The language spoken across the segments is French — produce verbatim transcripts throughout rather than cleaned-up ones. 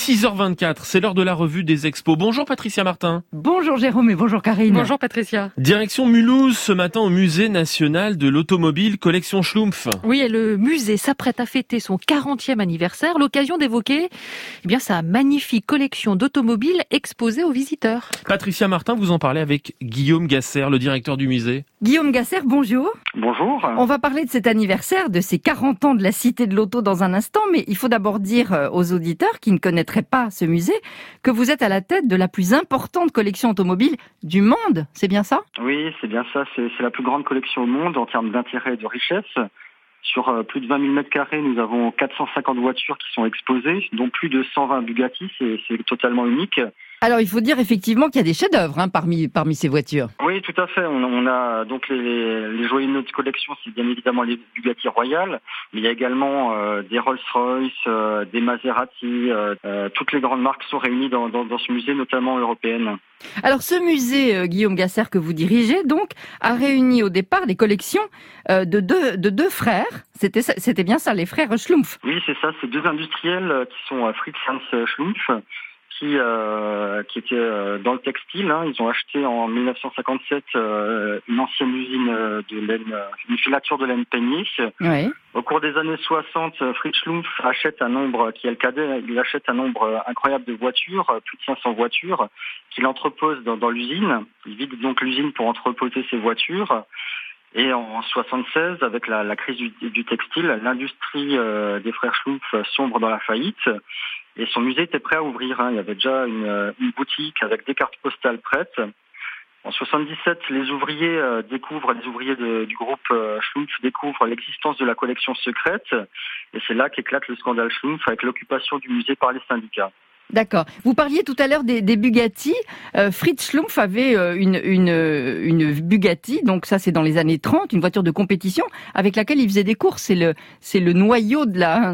six heures vingt-quatre, c'est l'heure de la revue des expos. Bonjour Patricia Martin. Bonjour Jérôme et bonjour Karine. Bonjour Patricia. Direction Mulhouse ce matin au musée national de l'automobile collection Schlumpf. Oui, et le musée s'apprête à fêter son quarantième anniversaire, l'occasion d'évoquer eh bien, sa magnifique collection d'automobiles exposée aux visiteurs. Patricia Martin, vous en parlez avec Guillaume Gasser, le directeur du musée. Guillaume Gasser, bonjour. Bonjour. On va parler de cet anniversaire, de ces quarante ans de la Cité de l'Auto dans un instant, mais il faut d'abord dire aux auditeurs qui ne connaîtraient pas ce musée que vous êtes à la tête de la plus importante collection automobile du monde, c'est bien ça ? Oui, c'est bien ça, c'est, c'est la plus grande collection au monde en termes d'intérêt et de richesse. Sur euh, plus de vingt mille mètres carrés, nous avons quatre cent cinquante voitures qui sont exposées, dont plus de cent vingt Bugatti, c'est, c'est totalement unique. Alors il faut dire effectivement qu'il y a des chefs-d'œuvre hein, parmi parmi ces voitures. Oui, tout à fait. On, on a donc les, les joyaux de notre collection, c'est bien évidemment les Bugatti Royales, mais il y a également euh, des Rolls-Royce, euh, des Maserati. Euh, euh, toutes les grandes marques sont réunies dans, dans, dans ce musée, notamment européennes. Alors ce musée, euh, Guillaume Gasser, que vous dirigez, donc, a réuni au départ des collections euh, de deux de deux frères. C'était c'était bien ça, les frères Schlumpf. Oui, c'est ça. C'est deux industriels euh, qui sont euh, Fritz Hans Schlumpf, qui euh, qui étaient euh, dans le textile. Hein. Ils ont acheté en mille neuf cent cinquante-sept euh, une ancienne usine de laine, une filature de laine peignée. Oui. Au cours des années soixante, Fritz Schlumpf achète un nombre, qui est le cadet, il achète un nombre incroyable de voitures, plus de cinq cents voitures, qu'il entrepose dans, dans l'usine. Il vide donc l'usine pour entreposer ses voitures. Et en soixante-seize, avec la, la crise du, du textile, l'industrie euh, des frères Schlumpf sombre dans la faillite. Et son musée était prêt à ouvrir. Hein. Il y avait déjà une, une boutique avec des cartes postales prêtes. En soixante-dix-sept, les ouvriers euh, découvrent, les ouvriers de, du groupe euh, Schlumpf découvrent l'existence de la collection secrète. Et c'est là qu'éclate le scandale Schlumpf avec l'occupation du musée par les syndicats. D'accord. Vous parliez tout à l'heure des, des Bugatti. Euh, Fritz Schlumpf avait euh, une, une, une Bugatti, donc ça c'est dans les années trente, une voiture de compétition avec laquelle il faisait des courses. C'est le, c'est le noyau de la,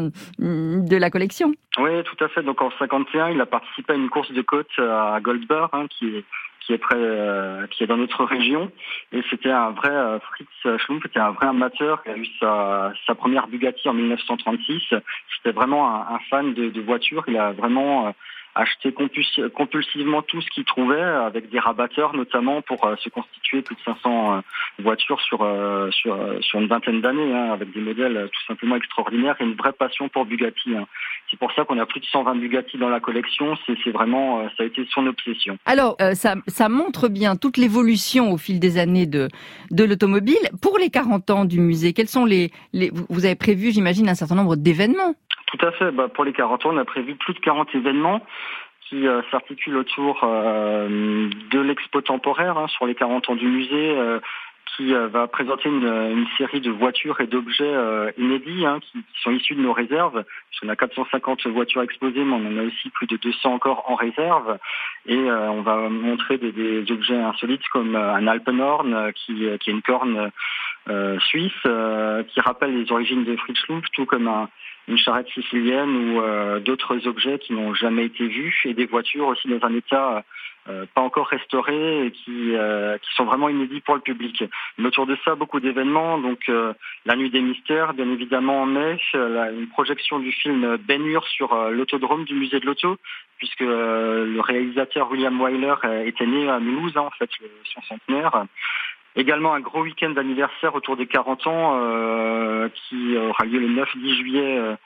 de la collection. Oui, tout à fait. Donc en cinquante et un, il a participé à une course de côte à Goldbar, hein, qui est qui est près, euh, qui est dans notre région. Et c'était un vrai euh, Fritz Schlumpf, c'était un vrai amateur. Il a eu sa, sa première Bugatti en mille neuf cent trente-six. C'était vraiment un, un fan de, de voitures. Il a vraiment euh, acheté compulsi- compulsivement tout ce qu'il trouvait, avec des rabatteurs notamment, pour euh, se constituer plus de cinq cents euh, voitures sur euh, sur euh, sur une vingtaine d'années, hein, avec des modèles euh, tout simplement extraordinaires et une vraie passion pour Bugatti. Hein. C'est pour ça qu'on a plus de cent vingt Bugatti dans la collection. C'est, c'est vraiment, euh, ça a été son obsession. Alors, euh, ça, ça montre bien toute l'évolution au fil des années de de l'automobile. Pour les quarante ans du musée, quels sont les, les vous avez prévu, j'imagine, un certain nombre d'événements? Tout à fait. Bah, pour les quarante ans, on a prévu plus de quarante événements qui euh, s'articulent autour euh, de l'expo temporaire hein, sur les quarante ans du musée, euh, qui euh, va présenter une, une série de voitures et d'objets euh, inédits hein, qui, qui sont issus de nos réserves. On a quatre cent cinquante voitures exposées, mais on en a aussi plus de deux cents encore en réserve. Et euh, on va montrer des, des objets insolites comme euh, un Alpenhorn euh, qui, qui est une corne euh, suisse euh, qui rappelle les origines de Fritz Schlumpf, tout comme un une charrette sicilienne ou euh, d'autres objets qui n'ont jamais été vus et des voitures aussi dans un état euh, pas encore restauré et qui euh, qui sont vraiment inédits pour le public. Mais autour de ça, beaucoup d'événements, donc euh, la nuit des mystères, bien évidemment en mai, la, une projection du film Ben-Hur sur euh, l'autodrome du musée de l'auto, puisque euh, le réalisateur William Wyler euh, était né à Mulhouse, hein, en fait, le, son centenaire. Également un gros week-end d'anniversaire autour des quarante ans euh, qui aura lieu le neuf dix juillet euh,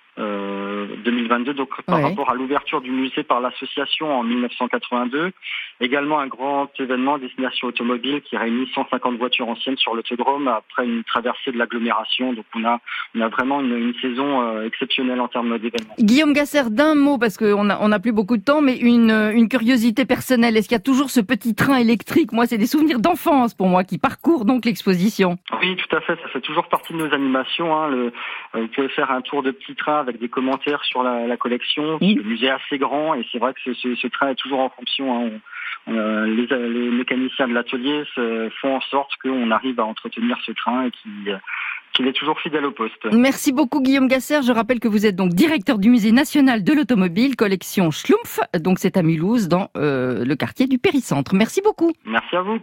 euh, deux mille vingt-deux, donc par ouais. rapport à l'ouverture du musée par l'association en mille neuf cent quatre-vingt-deux. Également un grand événement destination automobile qui réunit cent cinquante voitures anciennes sur l'autodrome après une traversée de l'agglomération. Donc on a on a vraiment une, une saison euh, exceptionnelle en termes d'événements. Guillaume Gasser, d'un mot, parce qu'on a, on a plus beaucoup de temps, mais une, une curiosité personnelle. Est-ce qu'il y a toujours ce petit train électrique? Moi, c'est des souvenirs d'enfance pour moi qui parcourent donc l'exposition. Oui, tout à fait. Ça fait toujours partie de nos animations. Hein. Le, euh, vous pouvez faire un tour de petit train avec des commentaires sur la, la collection. Oui. Le musée est assez grand et c'est vrai que ce, ce, ce train est toujours en fonction. Hein. On, euh, les, les mécaniciens de l'atelier se, font en sorte qu'on arrive à entretenir ce train et qu'il, euh, qu'il est toujours fidèle au poste. Merci beaucoup Guillaume Gasser. Je rappelle que vous êtes donc directeur du musée national de l'automobile, collection Schlumpf. Donc c'est à Mulhouse, dans euh, le quartier du Péricentre. Merci beaucoup. Merci à vous.